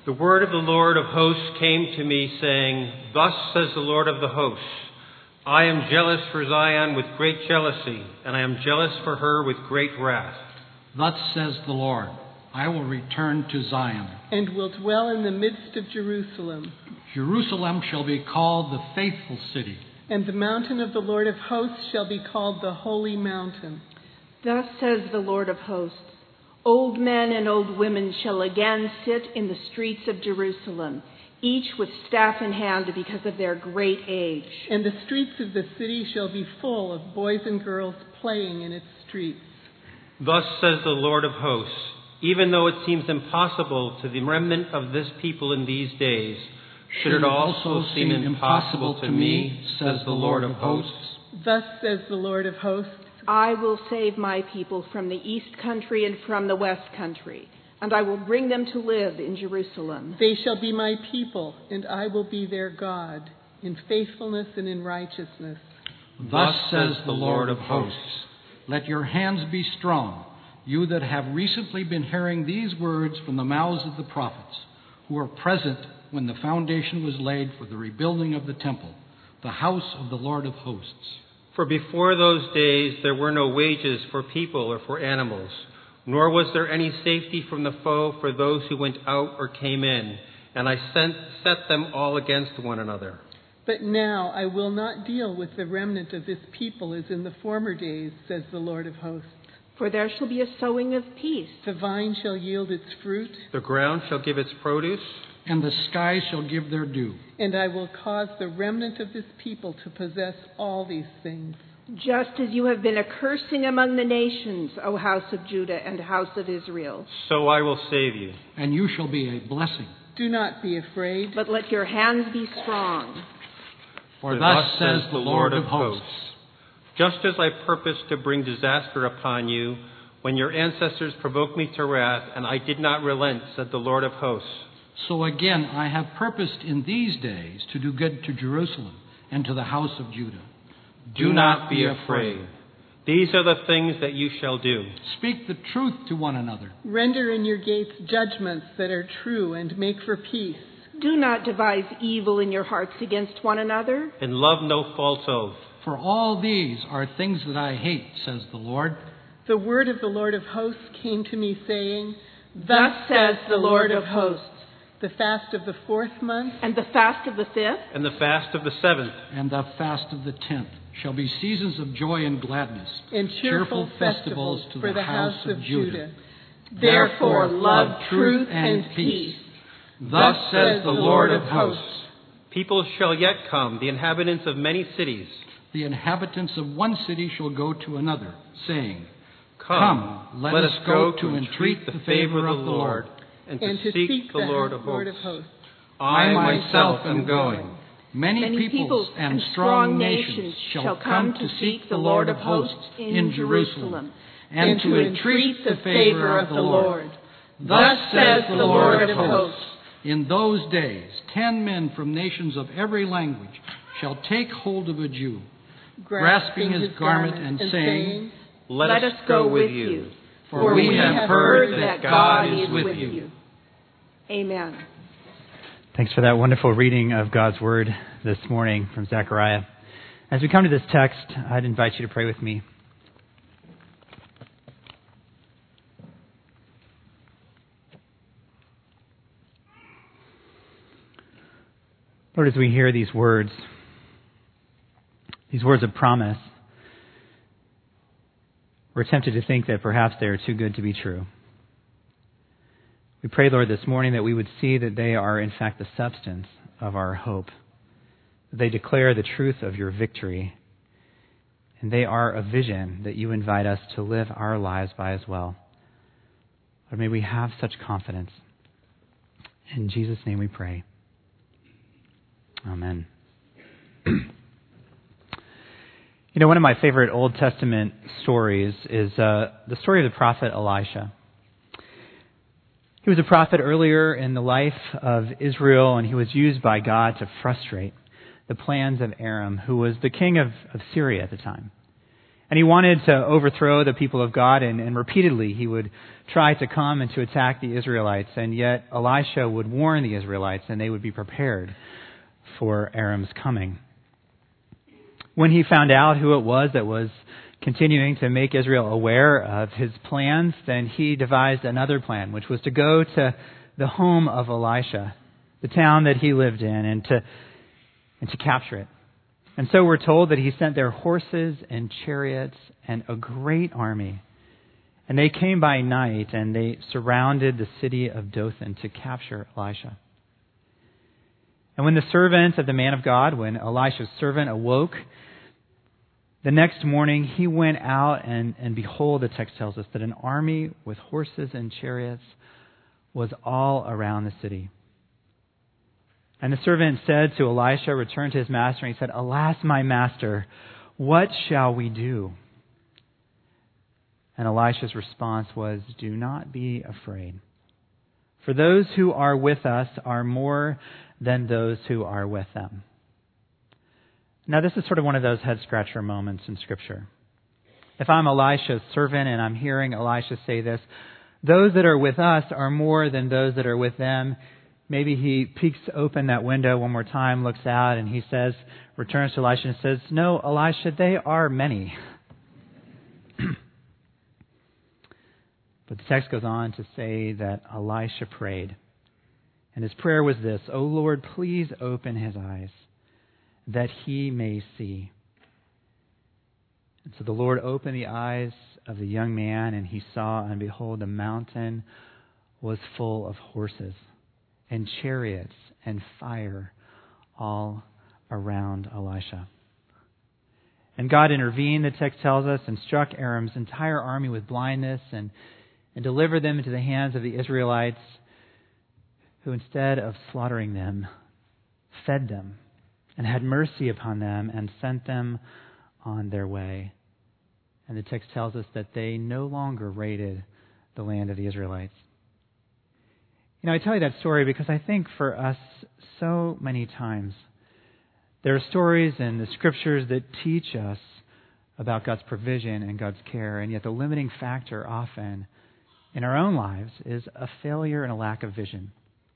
The word of the Lord of hosts came to me, saying, Thus says the Lord of the hosts, I am jealous for Zion with great jealousy, and I am jealous for her with great wrath. Thus says the Lord, I will return to Zion, and will dwell in the midst of Jerusalem. Jerusalem shall be called the faithful city, and the mountain of the Lord of hosts shall be called the holy mountain. Thus says the Lord of hosts, old men and old women shall again sit in the streets of Jerusalem, each with staff in hand because of their great age. And the streets of the city shall be full of boys and girls playing in its streets. Thus says the Lord of hosts, even though it seems impossible to the remnant of this people in these days, should it also seem impossible to me, says the Lord of hosts. Thus says the Lord of hosts, I will save my people from the east country and from the west country, and I will bring them to live in Jerusalem. They shall be my people, and I will be their God, in faithfulness and in righteousness. Thus says the Lord of hosts, let your hands be strong, you that have recently been hearing these words from the mouths of the prophets, who were present when the foundation was laid for the rebuilding of the temple, the house of the Lord of hosts. For before those days there were no wages for people or for animals, nor was there any safety from the foe for those who went out or came in, and I set them all against one another. But now I will not deal with the remnant of this people as in the former days, says the Lord of hosts. For there shall be a sowing of peace. The vine shall yield its fruit. The ground shall give its produce. And the skies shall give their due. And I will cause the remnant of this people to possess all these things. Just as you have been a cursing among the nations, O house of Judah and house of Israel. So I will save you. And you shall be a blessing. Do not be afraid. But let your hands be strong. For thus says the Lord of hosts. Just as I purposed to bring disaster upon you, when your ancestors provoked me to wrath, and I did not relent, said the Lord of hosts. So again I have purposed in these days to do good to Jerusalem and to the house of Judah. Do not be afraid. These are the things that you shall do. Speak the truth to one another. Render in your gates judgments that are true, and make for peace. Do not devise evil in your hearts against one another. And love no false oath. For all these are things that I hate, says the Lord. The word of the Lord of hosts came to me, saying, Thus says the Lord of hosts. The fast of the 4th month, and the fast of the 5th, and the fast of the 7th, and the fast of the 10th shall be seasons of joy and gladness, and cheerful festivals to for the house of Judah. Therefore love truth and peace. Thus says the Lord of hosts. People shall yet come, the inhabitants of many cities. The inhabitants of one city shall go to another, saying, Come, let us go to entreat the favor of the Lord, and to seek the Lord of hosts. I myself am going. Many peoples and strong nations shall come to seek the Lord of hosts in Jerusalem, and to entreat the favor of the Lord. Thus says the Lord of hosts. In those days 10 men from nations of every language shall take hold of a Jew, grasping his garment and saying, Let us go with you. For we have heard that God is with you. Amen. Thanks for that wonderful reading of God's Word this morning from Zechariah. As we come to this text, I'd invite you to pray with me. Lord, as we hear these words of promise, we're tempted to think that perhaps they are too good to be true. We pray, Lord, this morning that we would see that they are, in fact, the substance of our hope. That they declare the truth of your victory. And they are a vision that you invite us to live our lives by as well. Lord, may we have such confidence. In Jesus' name we pray. Amen. You know, one of my favorite Old Testament stories is the story of the prophet Elisha. He was a prophet earlier in the life of Israel, and he was used by God to frustrate the plans of Aram, who was the king of Syria at the time. And he wanted to overthrow the people of God, and repeatedly he would try to come and to attack the Israelites. And yet Elisha would warn the Israelites, and they would be prepared for Aram's coming. When he found out who it was that was continuing to make Israel aware of his plans, then he devised another plan, which was to go to the home of Elisha, the town that he lived in, and to capture it. And so we're told that he sent their horses and chariots and a great army. And they came by night and they surrounded the city of Dothan to capture Elisha. And when the servant of the man of God, when Elisha's servant awoke, the next morning he went out and behold, the text tells us that an army with horses and chariots was all around the city. And the servant said to Elisha, returned to his master, and he said, "Alas, my master, what shall we do?" And Elisha's response was, "Do not be afraid. For those who are with us are more than those who are with them." Now, this is sort of one of those head-scratcher moments in Scripture. If I'm Elisha's servant and I'm hearing Elisha say this, those that are with us are more than those that are with them. Maybe he peeks open that window one more time, looks out, and he says, returns to Elisha and says, "No, Elisha, they are many." But the text goes on to say that Elisha prayed. And his prayer was this: "O Lord, please open his eyes, that he may see." And so the Lord opened the eyes of the young man, and he saw, and behold, the mountain was full of horses and chariots and fire all around Elisha. And God intervened, the text tells us, and struck Aram's entire army with blindness and delivered them into the hands of the Israelites, who instead of slaughtering them, fed them and had mercy upon them and sent them on their way. And the text tells us that they no longer raided the land of the Israelites. You know, I tell you that story because I think for us, so many times, there are stories in the Scriptures that teach us about God's provision and God's care, and yet the limiting factor often in our own lives is a failure and a lack of vision.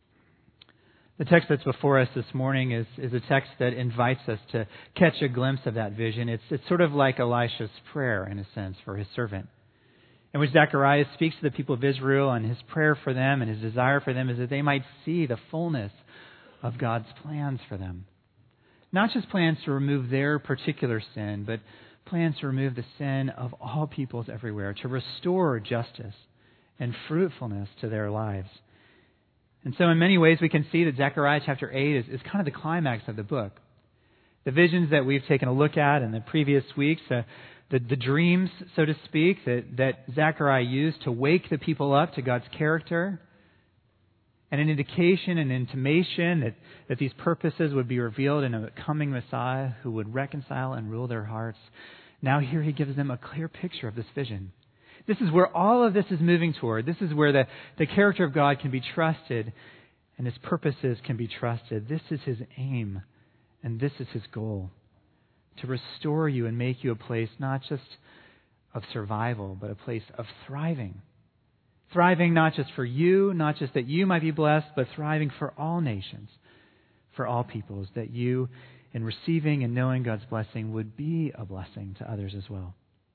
The text that's before us this morning is a text that invites us to catch a glimpse of that vision. It's sort of like Elisha's prayer, in a sense, for his servant, in which Zechariah speaks to the people of Israel, and his prayer for them and his desire for them is that they might see the fullness of God's plans for them. Not just plans to remove their particular sin, but plans to remove the sin of all peoples everywhere, to restore justice and fruitfulness to their lives. And so in many ways we can see that Zechariah chapter 8 is kind of the climax of the book. The visions that we've taken a look at in the previous weeks, the dreams, so to speak, that Zechariah used to wake the people up to God's character, and an indication and intimation that these purposes would be revealed in a coming Messiah who would reconcile and rule their hearts. Now here he gives them a clear picture of this vision. This is where all of this is moving toward. This is where the character of God can be trusted and his purposes can be trusted. This is his aim and this is his goal: to restore you and make you a place not just of survival, but a place of thriving. Thriving not just for you, not just that you might be blessed, but thriving for all nations, for all peoples, that you, in receiving and knowing God's blessing, would be a blessing to others as well.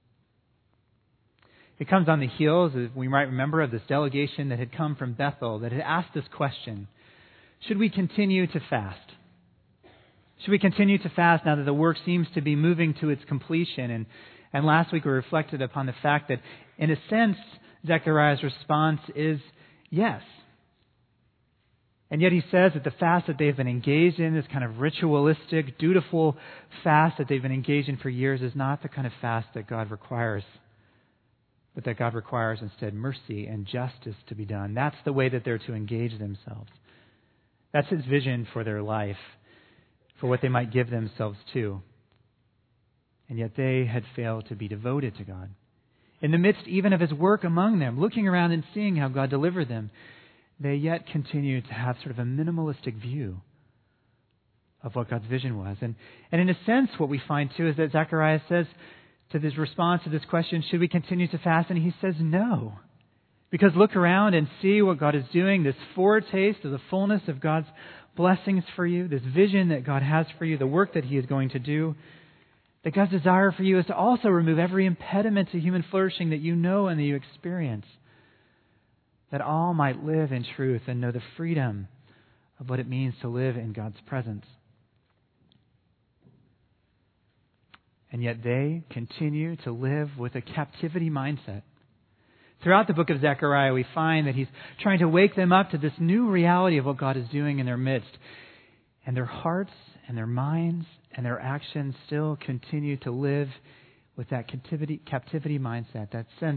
It comes on the heels, as we might remember, of this delegation that had come from Bethel that had asked this question: should we continue to fast? Should we continue to fast now that the work seems to be moving to its completion? And last week we reflected upon the fact that, in a sense, Zechariah's response is yes. And yet he says that the fast that they've been engaged in, this kind of ritualistic, dutiful fast that they've been engaged in for years, is not the kind of fast that God requires, but that God requires instead mercy and justice to be done. That's the way that they're to engage themselves. That's his vision for their life, for what they might give themselves to. And yet they had failed to be devoted to God. In the midst even of his work among them, looking around and seeing how God delivered them, they yet continued to have sort of a minimalistic view of what God's vision was. And in a sense, what we find too is that Zechariah says, to his response to this question, should we continue to fast? And he says no. Because look around and see what God is doing, this foretaste of the fullness of God's blessings for you, this vision that God has for you, the work that he is going to do. That God's desire for you is to also remove every impediment to human flourishing that you know and that you experience. That all might live in truth and know the freedom of what it means to live in God's presence. And yet they continue to live with a captivity mindset. Throughout the book of Zechariah, we find that he's trying to wake them up to this new reality of what God is doing in their midst. And their hearts and their minds and their actions still continue to live with that captivity mindset, that sense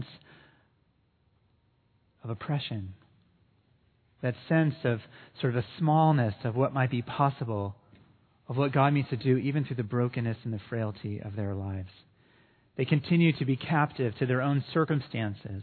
of oppression, that sense of sort of a smallness of what might be possible, of what God means to do even through the brokenness and the frailty of their lives. They continue to be captive to their own circumstances,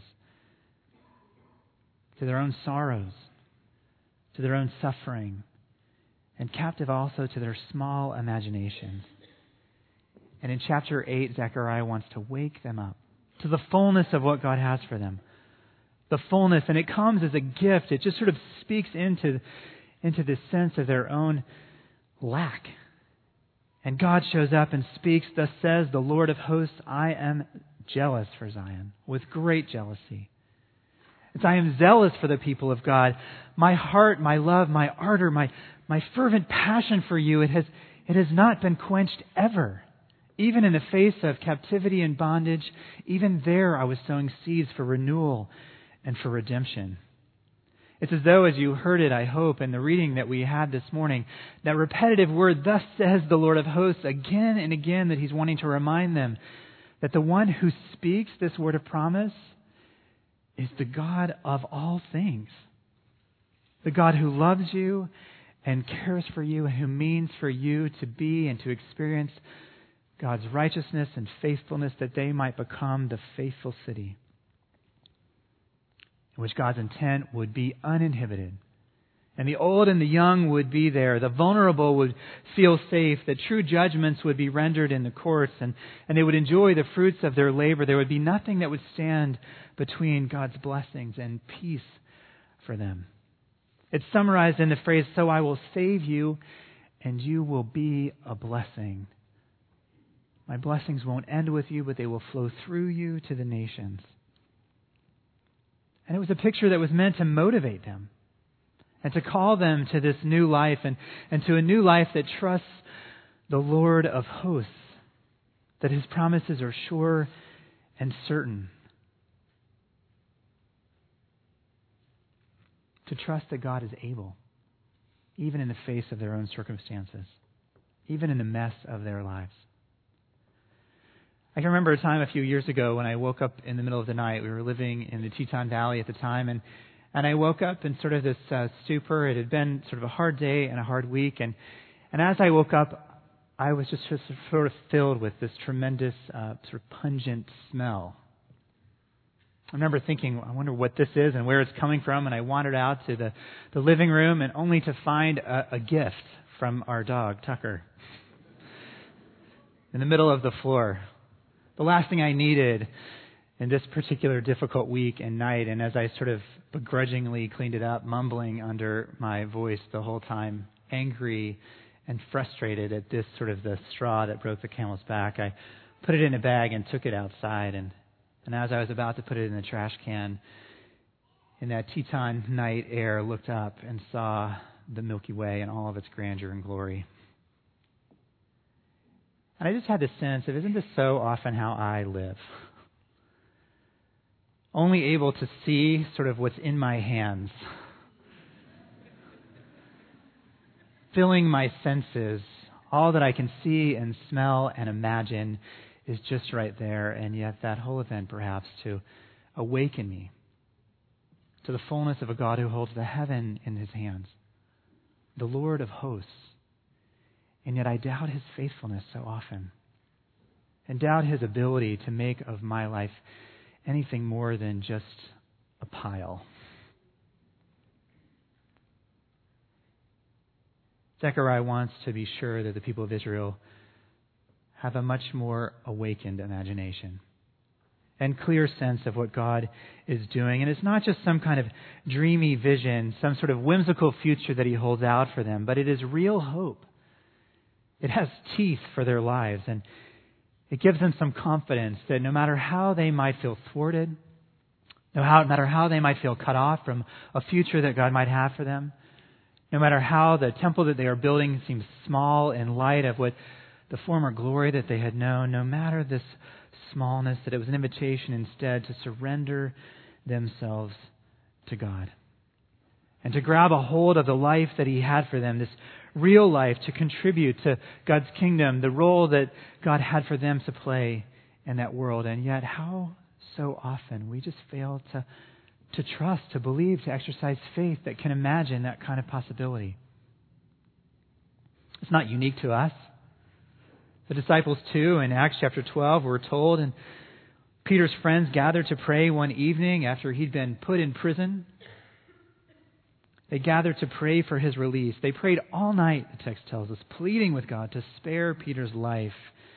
to their own sorrows, to their own suffering, and captive also to their small imaginations. And in chapter 8, Zechariah wants to wake them up to the fullness of what God has for them. The fullness, and it comes as a gift. It just sort of speaks into this sense of their own lack. And God shows up and speaks, thus says the Lord of hosts, I am jealous for Zion, with great jealousy. I am zealous for the people of God. My heart, my love, my ardor, my fervent passion for you, it has not been quenched ever. Even in the face of captivity and bondage, even there I was sowing seeds for renewal and for redemption. It's as though, as you heard it, I hope, in the reading that we had this morning, that repetitive word, thus says the Lord of hosts, again and again, that he's wanting to remind them that the one who speaks this word of promise is the God of all things. The God who loves you and cares for you and who means for you to be and to experience God's righteousness and faithfulness, that they might become the faithful city in which God's intent would be uninhibited. And the old and the young would be there. The vulnerable would feel safe. That true judgments would be rendered in the courts, and they would enjoy the fruits of their labor. There would be nothing that would stand between God's blessings and peace for them. It's summarized in the phrase, so I will save you and you will be a blessing. My blessings won't end with you, but they will flow through you to the nations. And it was a picture that was meant to motivate them and to call them to this new life and to a new life that trusts the Lord of hosts, that his promises are sure and certain. To trust that God is able, even in the face of their own circumstances, even in the mess of their lives. I can remember a time a few years ago when I woke up in the middle of the night. We were living in the Teton Valley at the time, and I woke up in sort of this stupor. It had been sort of a hard day and a hard week, and as I woke up, I was just sort of filled with this tremendous sort of pungent smell. I remember thinking, I wonder what this is and where it's coming from, and I wandered out to the living room, and only to find a gift from our dog, Tucker, in the middle of the floor. The last thing I needed in this particular difficult week and night, and as I sort of begrudgingly cleaned it up, mumbling under my voice the whole time, angry and frustrated at this sort of the straw that broke the camel's back, I put it in a bag and took it outside. And as I was about to put it in the trash can, in that Teton night air, looked up and saw the Milky Way in all of its grandeur and glory. And I just had this sense of, isn't this so often how I live? Only able to see sort of what's in my hands. Filling my senses, all that I can see and smell and imagine is just right there. And yet that whole event perhaps to awaken me to the fullness of a God who holds the heaven in his hands, the Lord of hosts. And yet I doubt his faithfulness so often, and doubt his ability to make of my life anything more than just a pile. Zechariah wants to be sure that the people of Israel have a much more awakened imagination and clear sense of what God is doing. And it's not just some kind of dreamy vision, some sort of whimsical future that He holds out for them, but it is real hope. It has teeth for their lives, and it gives them some confidence that no matter how they might feel thwarted, no matter how they might feel cut off from a future that God might have for them, no matter how the temple that they are building seems small in light of what the former glory that they had known, no matter this smallness, that it was an invitation instead to surrender themselves to God and to grab a hold of the life that He had for them, this real life, to contribute to God's kingdom, the role that God had for them to play in that world. And yet, how so often we just fail to trust, to believe, to exercise faith that can imagine that kind of possibility. It's not unique to us. The disciples too, in Acts chapter 12, were told, and Peter's friends gathered to pray one evening after he'd been put in prison. They gathered to pray for his release. They prayed all night, the text tells us, pleading with God to spare Peter's life.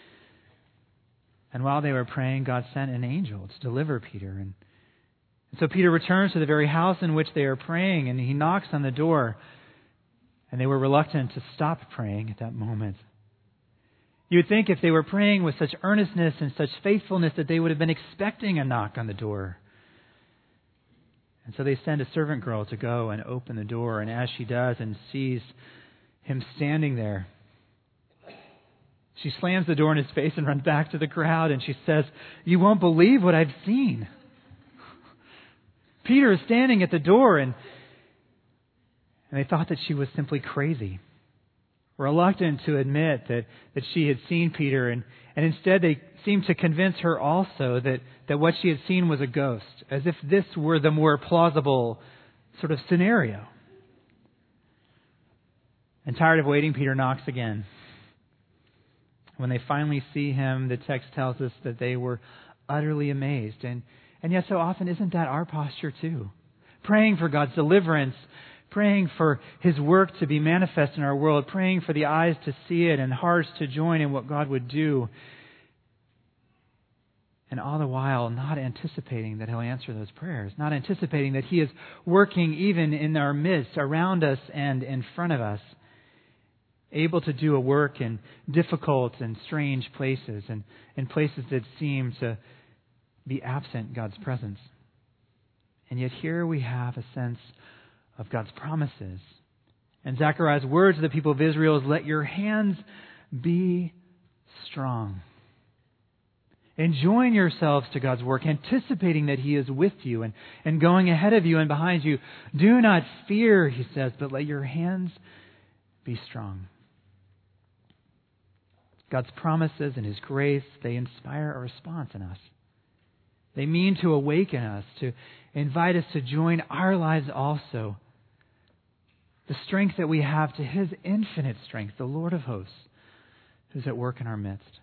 And while they were praying, God sent an angel to deliver Peter. And so Peter returns to the very house in which they are praying, and he knocks on the door. And they were reluctant to stop praying at that moment. You would think if they were praying with such earnestness and such faithfulness that they would have been expecting a knock on the door. And so they send a servant girl to go and open the door. And as she does and sees him standing there, she slams the door in his face and runs back to the crowd. And she says, "You won't believe what I've seen. Peter is standing at the door." And they thought that she was simply crazy, reluctant to admit that she had seen Peter. And instead they seemed to convince her also that what she had seen was a ghost, as if this were the more plausible sort of scenario. And tired of waiting, Peter knocks again. When they finally see him, the text tells us that they were utterly amazed. And yet so often, isn't that our posture too? Praying for God's deliverance, praying for His work to be manifest in our world, praying for the eyes to see it and hearts to join in what God would do. And all the while, not anticipating that He'll answer those prayers, not anticipating that He is working even in our midst, around us and in front of us, able to do a work in difficult and strange places and in places that seem to be absent God's presence. And yet here we have a sense of God's promises. And Zechariah's words to the people of Israel is, "Let your hands be strong." And join yourselves to God's work, anticipating that He is with you and going ahead of you and behind you. Do not fear, He says, but let your hands be strong. God's promises and His grace, they inspire a response in us. They mean to awaken us, to invite us to join our lives also. The strength that we have to His infinite strength, the Lord of hosts, who's at work in our midst.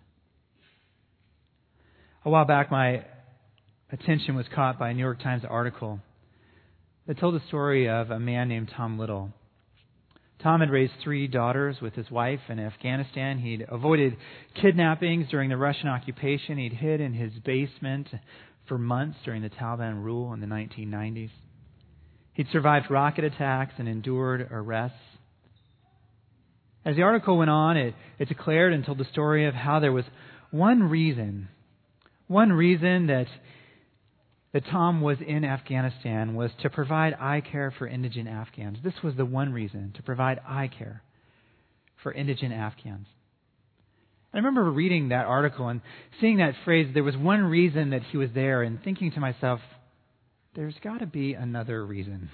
A while back, my attention was caught by a New York Times article that told the story of a man named Tom Little. Tom had raised 3 daughters with his wife in Afghanistan. He'd avoided kidnappings during the Russian occupation. He'd hid in his basement for months during the Taliban rule in the 1990s. He'd survived rocket attacks and endured arrests. As the article went on, it declared and told the story of how there was one reason that Tom was in Afghanistan was to provide eye care for indigent Afghans. This was the one reason, to provide eye care for indigent Afghans. I remember reading that article and seeing that phrase, there was one reason that he was there, and thinking to myself, there's got to be another reason.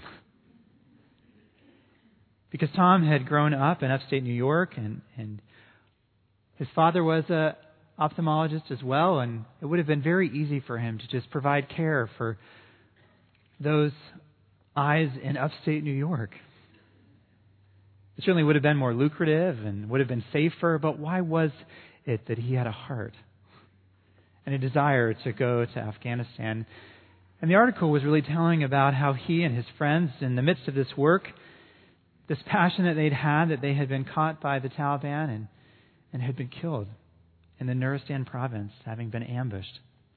Because Tom had grown up in upstate New York, and his father was a ophthalmologist as well, and it would have been very easy for him to just provide care for those eyes in upstate New York. It certainly would have been more lucrative and would have been safer, but why was it that he had a heart and a desire to go to Afghanistan? And the article was really telling about how he and his friends, in the midst of this work, this passion that they'd had, that they had been caught by the Taliban and had been killed in the Nuristan province, having been ambushed.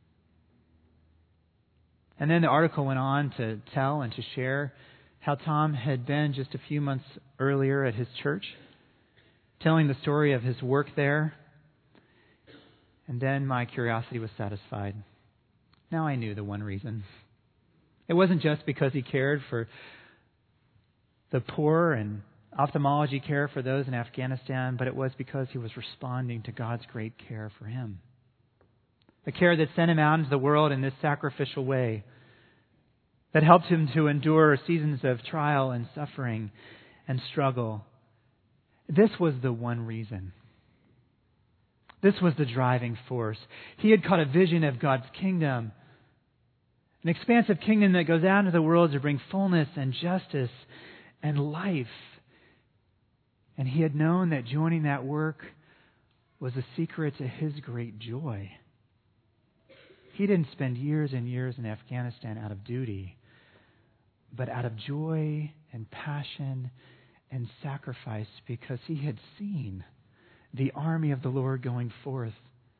And then the article went on to tell and to share how Tom had been just a few months earlier at his church, telling the story of his work there. And then my curiosity was satisfied. Now I knew the one reason. It wasn't just because he cared for the poor and ophthalmology care for those in Afghanistan, but it was because he was responding to God's great care for him. A care that sent him out into the world in this sacrificial way, that helped him to endure seasons of trial and suffering and struggle. This was the one reason. This was the driving force. He had caught a vision of God's kingdom, an expansive kingdom that goes out into the world to bring fullness and justice and life. And he had known that joining that work was the secret to his great joy. He didn't spend years and years in Afghanistan out of duty, but out of joy and passion and sacrifice, because he had seen the army of the Lord going forth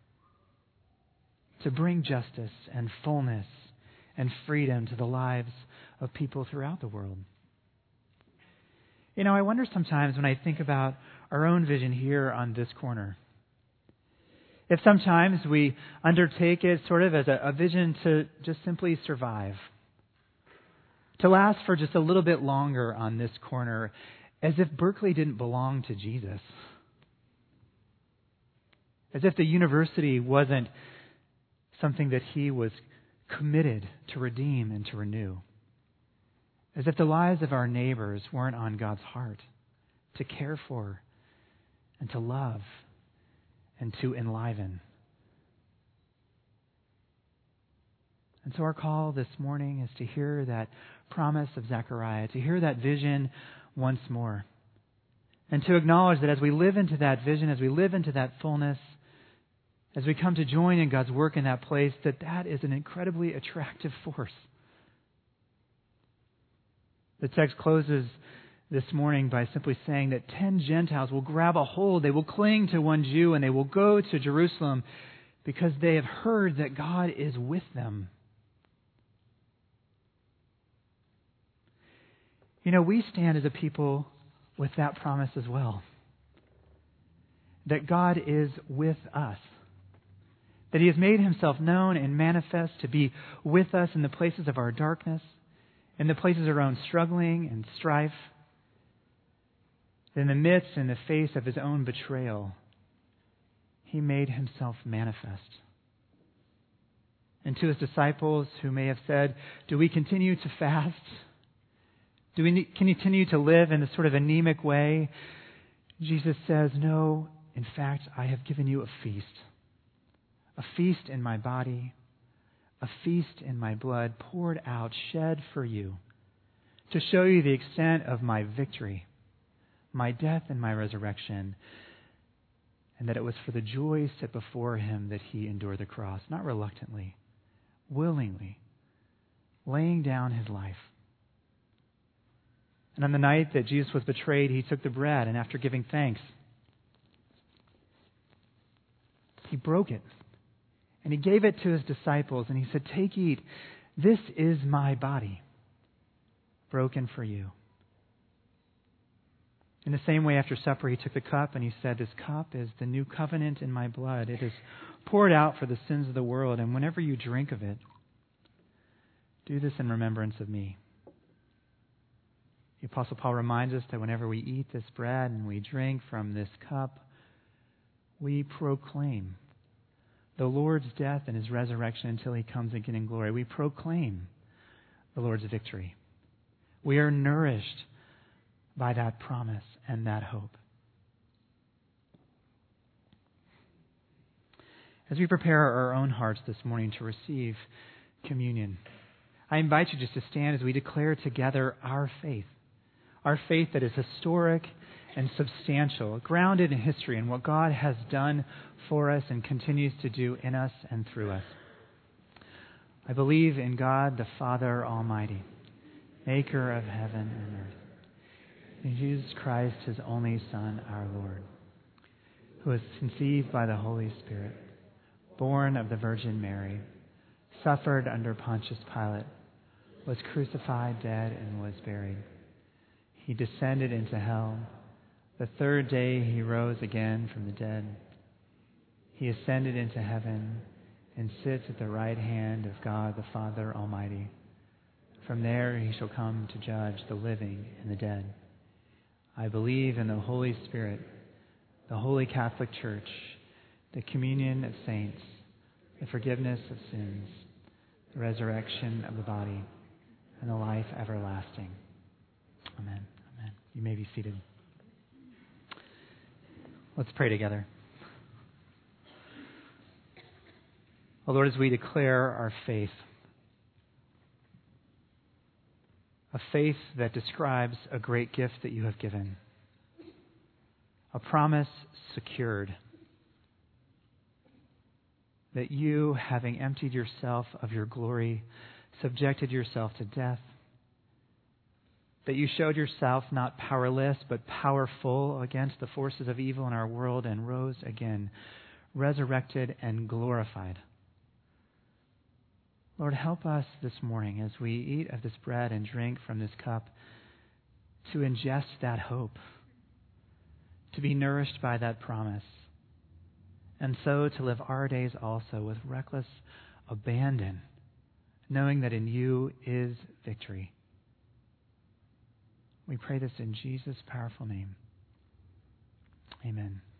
to bring justice and fullness and freedom to the lives of people throughout the world. You know, I wonder sometimes when I think about our own vision here on this corner, if sometimes we undertake it sort of as a vision to just simply survive, to last for just a little bit longer on this corner, as if Berkeley didn't belong to Jesus, as if the university wasn't something that he was committed to redeem and to renew, as if the lives of our neighbors weren't on God's heart to care for and to love and to enliven. And so our call this morning is to hear that promise of Zechariah, to hear that vision once more, and to acknowledge that as we live into that vision, as we live into that fullness, as we come to join in God's work in that place, that is an incredibly attractive force. The text closes this morning by simply saying that 10 Gentiles will grab a hold, they will cling to one Jew, and they will go to Jerusalem because they have heard that God is with them. You know, we stand as a people with that promise as well. That God is with us. That He has made Himself known and manifest to be with us in the places of our darkness, in the places of our own struggling and strife, in the midst and the face of His own betrayal. He made Himself manifest. And to His disciples who may have said, do we continue to fast? Do we continue to live in this sort of anemic way? Jesus says, no, in fact, I have given you a feast in my body, a feast in my blood poured out, shed for you, to show you the extent of my victory, my death and my resurrection, and that it was for the joy set before Him that He endured the cross, not reluctantly, willingly, laying down His life. And on the night that Jesus was betrayed, He took the bread, and after giving thanks, He broke it. And He gave it to His disciples, and He said, take, eat. This is my body, broken for you. In the same way, after supper, He took the cup, and He said, this cup is the new covenant in my blood. It is poured out for the sins of the world, and whenever you drink of it, do this in remembrance of me. The Apostle Paul reminds us that whenever we eat this bread and we drink from this cup, we proclaim the Lord's death and His resurrection until He comes again in glory. We proclaim the Lord's victory. We are nourished by that promise and that hope. As we prepare our own hearts this morning to receive communion, I invite you just to stand as we declare together our faith that is historic and substantial, grounded in history and what God has done for us and continues to do in us and through us. I believe in God the Father Almighty, maker of heaven and earth, in Jesus Christ, His only Son, our Lord, who was conceived by the Holy Spirit, born of the Virgin Mary, suffered under Pontius Pilate, was crucified, dead, and was buried. He descended into hell. The third day he rose again from the dead. He ascended into heaven and sits at the right hand of God the Father Almighty. From there he shall come to judge the living and the dead. I believe in the Holy Spirit, the Holy Catholic Church, the communion of saints, the forgiveness of sins, the resurrection of the body, and the life everlasting. Amen. Amen. You may be seated. Let's pray together. Oh Lord, as we declare our faith, a faith that describes a great gift that you have given, a promise secured, that you, having emptied yourself of your glory, subjected yourself to death, that you showed yourself not powerless but powerful against the forces of evil in our world and rose again, resurrected and glorified. Lord, help us this morning as we eat of this bread and drink from this cup to ingest that hope, to be nourished by that promise, and so to live our days also with reckless abandon, knowing that in you is victory. We pray this in Jesus' powerful name. Amen.